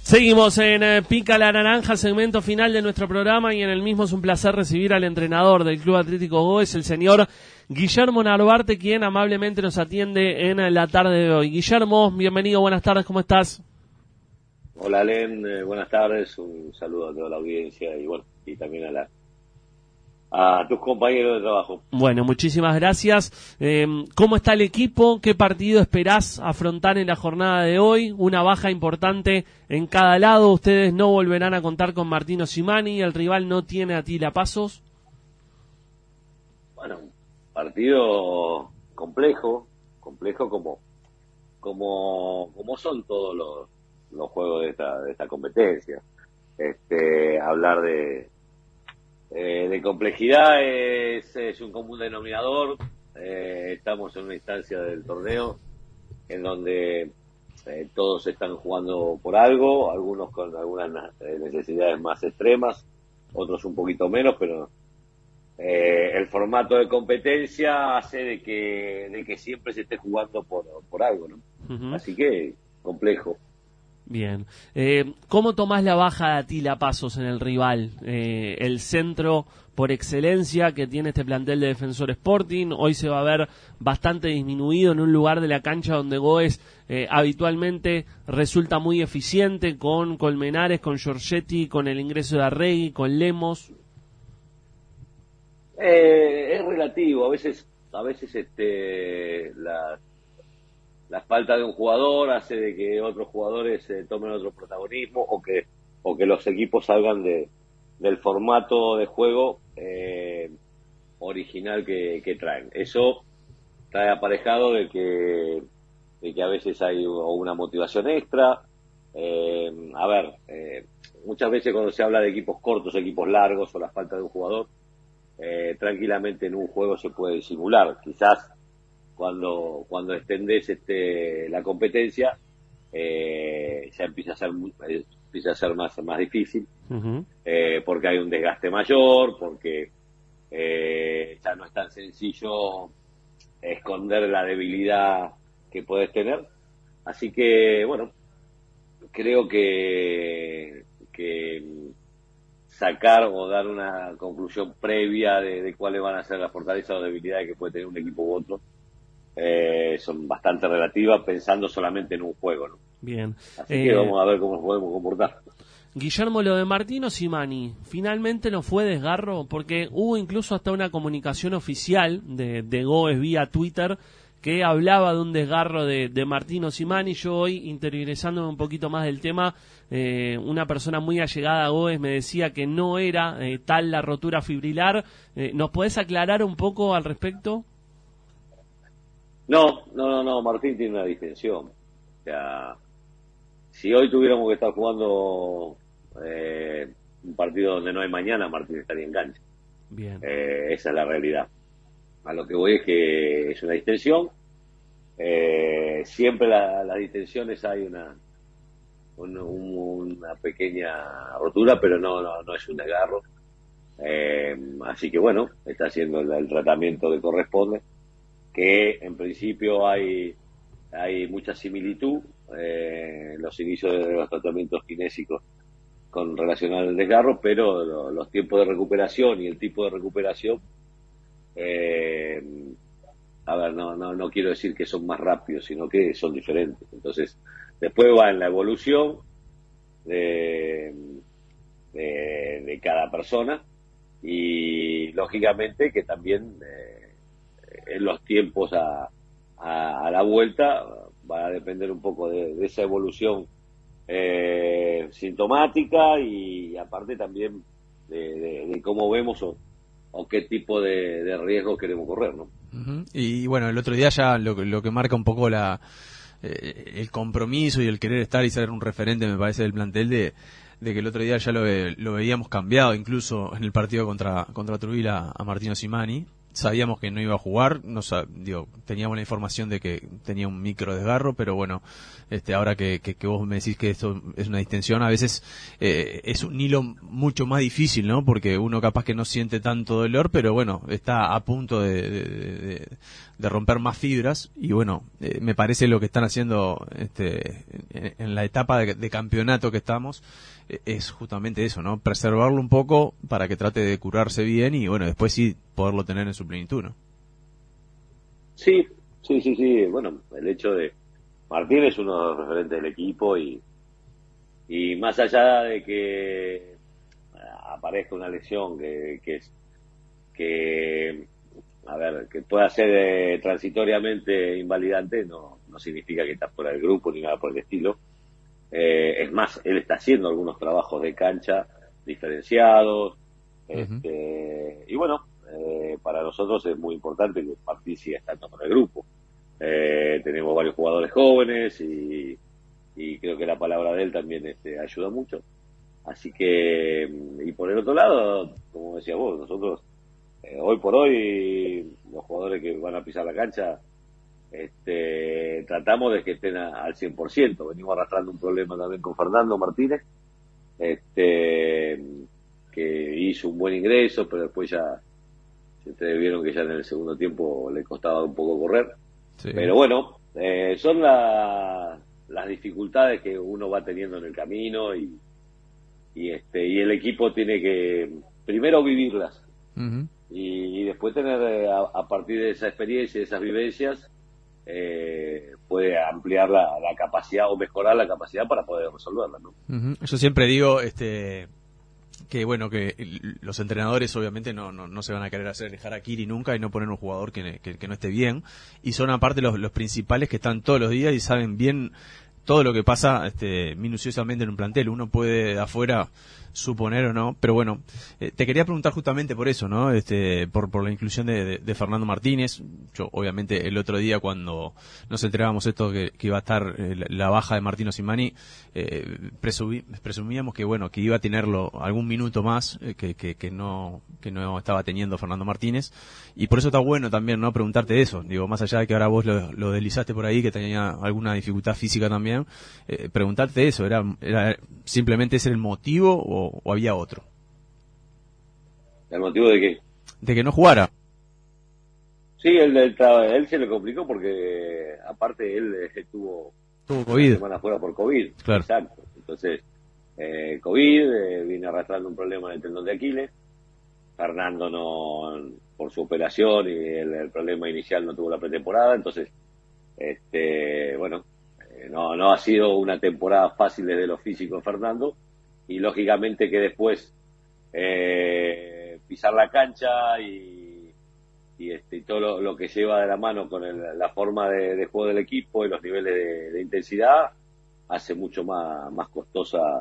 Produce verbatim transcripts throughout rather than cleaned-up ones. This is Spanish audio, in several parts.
Seguimos en eh, Pica la Naranja, segmento final de nuestro programa, y en el mismo es un placer recibir al entrenador del Club Atlético Goes, el señor Guillermo Narvarte, quien amablemente nos atiende en la tarde de hoy. Guillermo, bienvenido, buenas tardes, ¿cómo estás? Hola, Len, eh, buenas tardes, un saludo a toda la audiencia y bueno, y también a la a tus compañeros de trabajo. Bueno, muchísimas gracias. Eh, ¿Cómo está el equipo? ¿Qué partido esperás afrontar en la jornada de hoy? Una baja importante en cada lado. Ustedes no volverán a contar con Martino Simani. El rival no tiene a Atila Pasos. Bueno, partido complejo, complejo como como como son todos los, los juegos de esta de esta competencia. Este, hablar de Eh, de complejidad es, es un común denominador. Eh, estamos en una instancia del torneo en donde eh, todos están jugando por algo, algunos con algunas eh, necesidades más extremas, otros un poquito menos, pero eh, el formato de competencia hace de que de que siempre se esté jugando por, por algo, ¿no? Uh-huh. Así que complejo. Bien. Eh, ¿Cómo tomás la baja de Atila Pasos en el rival? Eh, el centro por excelencia que tiene este plantel de Defensor Sporting, hoy se va a ver bastante disminuido en un lugar de la cancha donde Goes eh, habitualmente resulta muy eficiente, con Colmenares, con Giorgetti, con el ingreso de Arregui, con Lemos. Eh, es relativo, a veces, a veces este, la La falta de un jugador hace de que otros jugadores eh, tomen otro protagonismo o que o que los equipos salgan de del formato de juego eh, original que, que traen. Eso trae aparejado de que de que a veces hay una motivación extra. Eh, a ver, eh, muchas veces cuando se habla de equipos cortos, equipos largos o la falta de un jugador, eh, tranquilamente en un juego se puede disimular. Quizás cuando cuando extendés este la competencia eh, ya empieza a ser eh, empieza a ser más más difícil. Uh-huh. eh, porque hay un desgaste mayor, porque eh, ya no es tan sencillo esconder la debilidad que puedes tener. Así que bueno, creo que que sacar o dar una conclusión previa de, de cuáles van a ser las fortalezas o debilidades que puede tener un equipo u otro Eh, son bastante relativas, pensando solamente en un juego, ¿no? Bien. Así eh, que vamos a ver cómo nos podemos comportar. Guillermo, lo de Martino Simani, ¿finalmente no fue desgarro? Porque hubo incluso hasta una comunicación oficial de, de Goes vía Twitter que hablaba de un desgarro de, de Martino Simani. Yo hoy, interiorizándome un poquito más del tema, eh, una persona muy allegada a Goes me decía que no era eh, tal la rotura fibrilar. Eh, ¿Nos podés aclarar un poco al respecto? No, no, no, no, Martín tiene una distensión. O sea, si hoy tuviéramos que estar jugando eh, un partido donde no hay mañana, Martín estaría en cancha. Bien. Eh, esa es la realidad. A lo que voy es que es una distensión. Eh, siempre la, las distensiones hay una un, un, una pequeña rotura, pero no, no, no es un desgarro. Eh, así que bueno, está haciendo el, el tratamiento que corresponde, que en principio hay hay mucha similitud eh, en los inicios de los tratamientos kinésicos con relación al desgarro, pero lo, los tiempos de recuperación y el tipo de recuperación, eh, a ver, no, no, no quiero decir que son más rápidos, sino que son diferentes. Entonces, después va en la evolución de, de, de cada persona y, lógicamente, que también eh, en los tiempos a, a, a la vuelta va a depender un poco de, de esa evolución eh, sintomática y, y aparte también de, de, de cómo vemos o, o qué tipo de, de riesgo queremos correr, ¿no? Uh-huh. Y bueno, el otro día ya lo, lo que marca un poco la eh, el compromiso y el querer estar y ser un referente, me parece, del plantel de, de que el otro día ya lo, lo veíamos cambiado, incluso en el partido contra contra Trujillo a, a Martino Simani. sabíamos que no iba a jugar, no sab- digo, teníamos la información de que tenía un micro desgarro, pero bueno, este, ahora que, que, que vos me decís que esto es una distensión, a veces eh, es un hilo mucho más difícil, ¿no? Porque uno capaz que no siente tanto dolor, pero bueno, está a punto de, de, de, de romper más fibras, y bueno, eh, me parece lo que están haciendo este, en, en la etapa de, de campeonato que estamos, eh, es justamente eso, ¿no? Preservarlo un poco para que trate de curarse bien y bueno, después sí poderlo tener en su plenitud, ¿no? Sí, sí, sí, sí. Bueno, el hecho de Martín es uno de los referentes del equipo y, y más allá de que aparezca una lesión que, que es que a ver, que pueda ser eh, transitoriamente invalidante, no, no significa que está fuera del grupo ni nada por el estilo. Eh, es más, él está haciendo algunos trabajos de cancha diferenciados, Uh-huh. este, y bueno, eh, para nosotros es muy importante que Martín siga estando con el grupo. Eh, tenemos varios jugadores jóvenes y, y creo que la palabra de él también este, ayuda mucho. Así que, y por el otro lado, como decía vos, nosotros eh, hoy por hoy, los jugadores que van a pisar la cancha, este, tratamos de que estén a, al cien por ciento. Venimos arrastrando un problema también con Fernando Martínez, este, que hizo un buen ingreso, pero después ya, ustedes vieron que ya en el segundo tiempo le costaba un poco correr. Sí. Pero bueno, eh, son la, las dificultades que uno va teniendo en el camino y, y este y el equipo tiene que primero vivirlas. Uh-huh. y, y después tener eh, a, a partir de esa experiencia, de esas vivencias, eh, puede ampliar la, la capacidad o mejorar la capacidad para poder resolverla, ¿no? Uh-huh. Yo siempre digo este que bueno, que los entrenadores obviamente no, no, no se van a querer hacer el harakiri nunca y no poner un jugador que, que, que no esté bien, y son aparte los, los principales que están todos los días y saben bien todo lo que pasa este, minuciosamente en un plantel. Uno puede de afuera suponer o no, pero bueno, eh, te quería preguntar justamente por eso, ¿no? Este, por, por la inclusión de, de, de Fernando Martínez. Yo, obviamente, el otro día cuando nos enterábamos esto que, que iba a estar eh, la, la baja de Martino Slimani, eh, presumí, presumíamos que bueno, que iba a tenerlo algún minuto más eh, que, que, que no que no estaba teniendo Fernando Martínez, y por eso está bueno también, ¿no? Preguntarte eso. Digo, más allá de que ahora vos lo, lo deslizaste por ahí, que tenía alguna dificultad física también, eh, preguntarte eso, ¿era, era simplemente ese el motivo o o había otro? ¿El motivo de qué? De que no jugara. Sí, él, él, él se le complicó porque aparte él estuvo tuvo COVID, una semana fuera por COVID. Claro. Exacto. Entonces, eh, COVID, eh, viene arrastrando un problema en el tendón de Aquiles. Fernando no, por su operación y el, el problema inicial no tuvo la pretemporada. Entonces, este, bueno, eh, no, no ha sido una temporada fácil desde lo físico de Fernando. Y lógicamente que después eh, pisar la cancha y, y, este, y todo lo, lo que lleva de la mano con el, la forma de, de juego del equipo y los niveles de, de intensidad hace mucho más, más costosa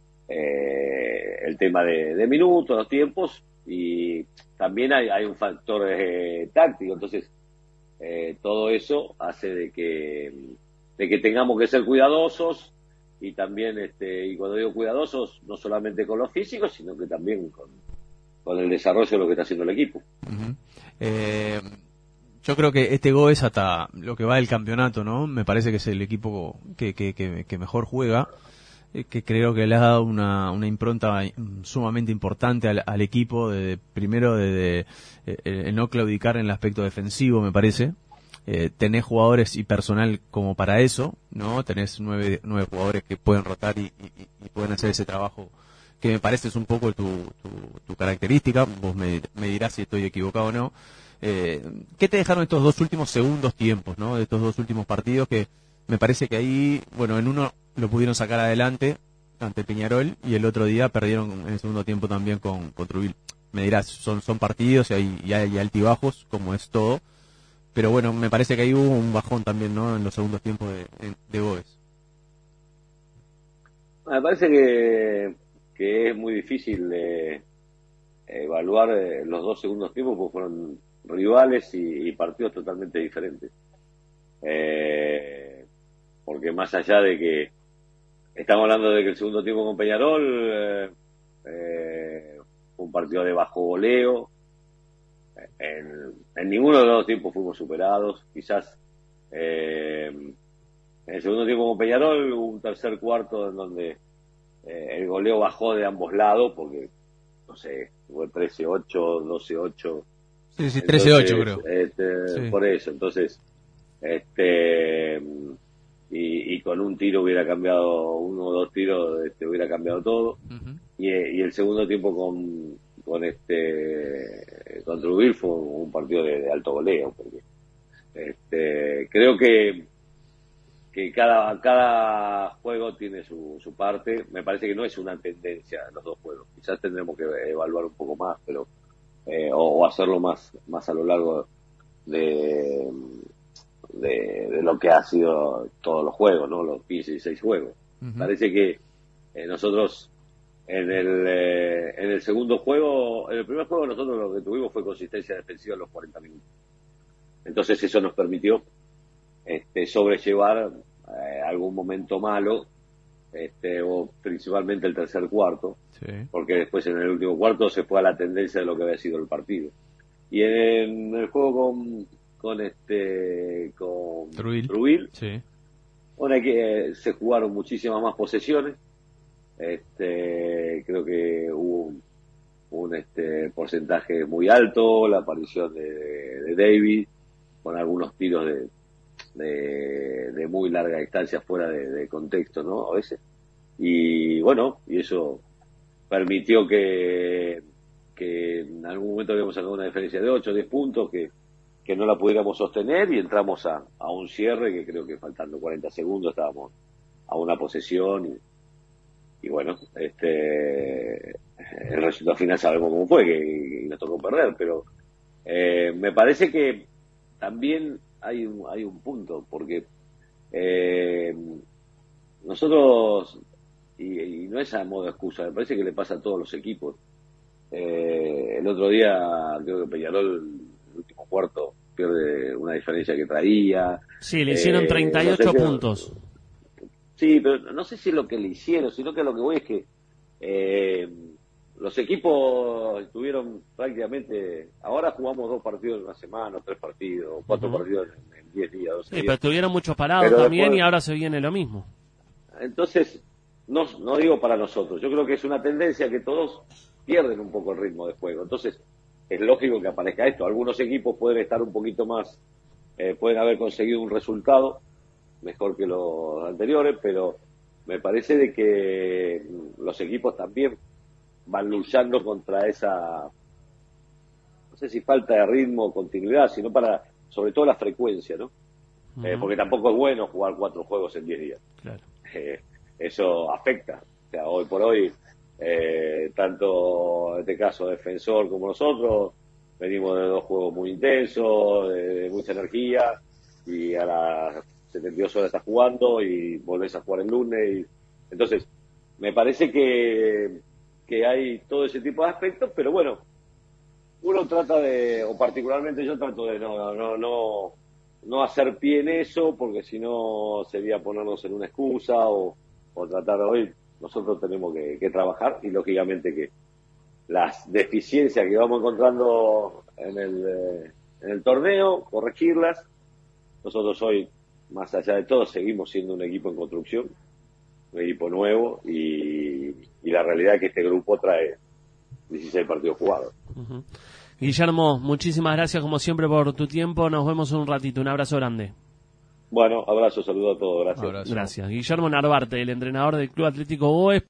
eh, el tema de, de minutos, los tiempos, y también hay, hay un factor eh, táctico. Entonces eh, todo eso hace de que, de que tengamos que ser cuidadosos. Y también, este, y cuando digo cuidadosos, no solamente con los físicos, sino que también con, con el desarrollo de lo que está haciendo el equipo. Uh-huh. Eh, yo creo que este Go es hasta lo que va del campeonato, ¿no? Me parece que es el equipo que, que, que, que mejor juega, eh, que creo que le ha dado una, una impronta sumamente importante al, al equipo, de, primero de, de eh, el no claudicar en el aspecto defensivo, me parece. Eh, tenés jugadores y personal como para eso, ¿no? Tenés nueve, nueve jugadores que pueden rotar y, y, y pueden hacer ese trabajo que me parece es un poco tu, tu, tu característica. Vos me, me dirás si estoy equivocado o no. Eh, ¿Qué te dejaron estos dos últimos segundos tiempos, ¿no? De estos dos últimos partidos que me parece que ahí, bueno, en uno lo pudieron sacar adelante ante Peñarol y el otro día perdieron en el segundo tiempo también con, con Trujillo. Me dirás, son, son partidos y hay, y hay altibajos, como es todo. Pero bueno, me parece que ahí hubo un bajón también, ¿no? En los segundos tiempos de, de Goes. Me parece que, que es muy difícil de evaluar los dos segundos tiempos porque fueron rivales y, y partidos totalmente diferentes. Eh, porque más allá de que estamos hablando de que el segundo tiempo con Peñarol eh, eh, fue un partido de bajo voleo. en, en ninguno de los dos tiempos fuimos superados. Quizás eh, en el segundo tiempo con Peñarol hubo un tercer cuarto en donde eh, el goleo bajó de ambos lados, porque, no sé, fue trece ocho, doce ocho. Sí, sí, trece ocho creo. Este, sí. Por eso, entonces, este y, y con un tiro hubiera cambiado, uno o dos tiros este, hubiera cambiado todo. Uh-huh. y, y el segundo tiempo con con este con Trujillo fue un partido de, de alto goleo, porque este creo que que cada cada juego tiene su, su parte. Me parece que no es una tendencia en los dos juegos, quizás tendremos que evaluar un poco más, pero eh, o, o hacerlo más más a lo largo de, de de lo que ha sido todos los juegos, ¿no? Los quince y dieciséis juegos. Uh-huh. Parece que eh, nosotros en el eh, en el segundo juego, en el primer juego nosotros lo que tuvimos fue consistencia defensiva en los cuarenta minutos. Entonces eso nos permitió este sobrellevar eh, algún momento malo, este o principalmente el tercer cuarto, sí. Porque después en el último cuarto se fue a la tendencia de lo que había sido el partido. Y en el juego con con este con Trujillo, sí. Bueno, hay que eh, se jugaron muchísimas más posesiones. Este creo que hubo un, un este porcentaje muy alto, la aparición de, de David con algunos tiros de De, de muy larga distancia fuera de, de contexto, ¿no? A veces. Y bueno, y eso permitió que, que en algún momento habíamos sacado una diferencia de ocho o diez puntos que, que no la pudiéramos sostener, y entramos a, a un cierre que creo que faltando cuarenta segundos estábamos a una posesión y, y bueno, este el resultado final sabemos cómo fue, que, que nos tocó perder, pero eh, me parece que también hay un, hay un punto, porque eh, nosotros, y, y no es a modo de excusa, me parece que le pasa a todos los equipos. Eh, el otro día creo que Peñarol, el último cuarto, pierde una diferencia que traía. Sí, le hicieron eh, treinta y ocho no sé puntos. Que, sí, pero no sé si es lo que le hicieron, sino que lo que voy es que eh, los equipos estuvieron prácticamente, ahora jugamos dos partidos en una semana, tres partidos, cuatro uh-huh. partidos en, en diez días, doce sí, días. Pero estuvieron muchos parados pero también después, y ahora se viene lo mismo. Entonces, no, no digo para nosotros, yo creo que es una tendencia que todos pierden un poco el ritmo de juego. Entonces, es lógico que aparezca esto. Algunos equipos pueden estar un poquito más, eh, pueden haber conseguido un resultado mejor que los anteriores, pero me parece de que los equipos también van luchando contra esa, no sé si falta de ritmo o continuidad, sino para, sobre todo la frecuencia, ¿no? Uh-huh. Eh, porque tampoco es bueno jugar cuatro juegos en diez días. Claro. Eh, eso afecta. O sea, hoy por hoy, eh, tanto en este caso Defensor como nosotros, venimos de dos juegos muy intensos, de, de mucha energía, y a las setenta y dos horas estás jugando y volvés a jugar el lunes. Y, entonces, me parece que que hay todo ese tipo de aspectos, pero bueno, uno trata de, o particularmente yo trato de no no no no hacer pie en eso, porque si no sería ponernos en una excusa o, o tratar de hoy. Nosotros tenemos que, que trabajar, y lógicamente que las deficiencias que vamos encontrando en el eh, en el torneo, corregirlas. Nosotros hoy, más allá de todo, seguimos siendo un equipo en construcción, un equipo nuevo, y, y la realidad es que este grupo trae dieciséis partidos jugados. Uh-huh. Guillermo, muchísimas gracias como siempre por tu tiempo. Nos vemos en un ratito. Un abrazo grande. Bueno, abrazo, saludo a todos. Gracias. Abrazo. Gracias. Guillermo Narvarte, el entrenador del Club Atlético Boes.